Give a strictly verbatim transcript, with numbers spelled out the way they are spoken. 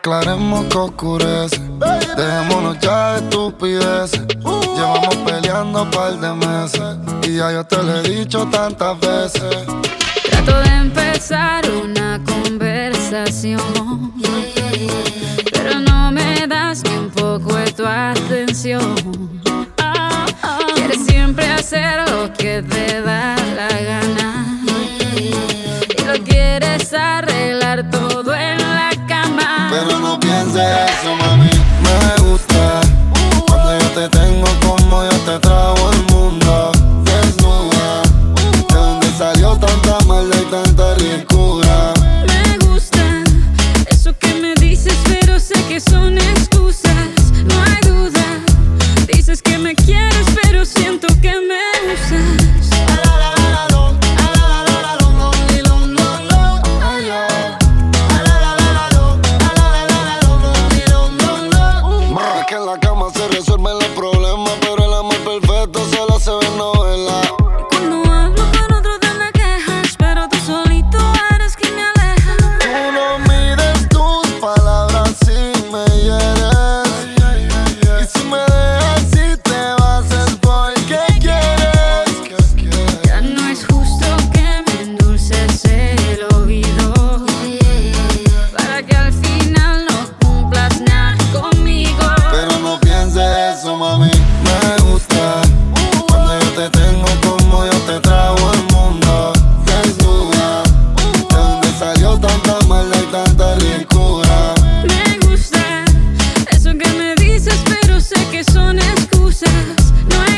aclaremos que oscurece. Dejémonos ya de estupideces. Llevamos peleando un par de meses y ya yo te lo he dicho tantas veces. Trato de empezar una conversación, pero no me das ni un poco de tu atención. Quieres siempre hacer lo que te da la gana y lo quieres arreglar todo en la cama. Pero no pienses eso, mami. Me gusta cuando yo te tengo como yo te trago el mundo. Desnuda, de donde salió tanta maldad y tanta ricura. Me gusta eso que me dices, pero sé que son excusas. No hay duda, dices que me quieres, pero siento que me usas. Es que en la cama se resuelven los problemas, pero el amor perfecto solo se ve en novela. Cuando hablo con otros te me quejas, pero tú solito eres quien me aleja. Tú no mires tus palabras si me hieres. Y si me dejas y te vas es porque quieres. Ya no es justo que me endulces el oído para que al final no cumplas nada conmigo. Pero no pienses eso, mami. Me gusta cuando yo te tengo como yo te trago el mundo. Desnuda, de donde salió tanta maldad y tanta ricura. Me gusta eso que me dices, pero sé que son excusas. No hay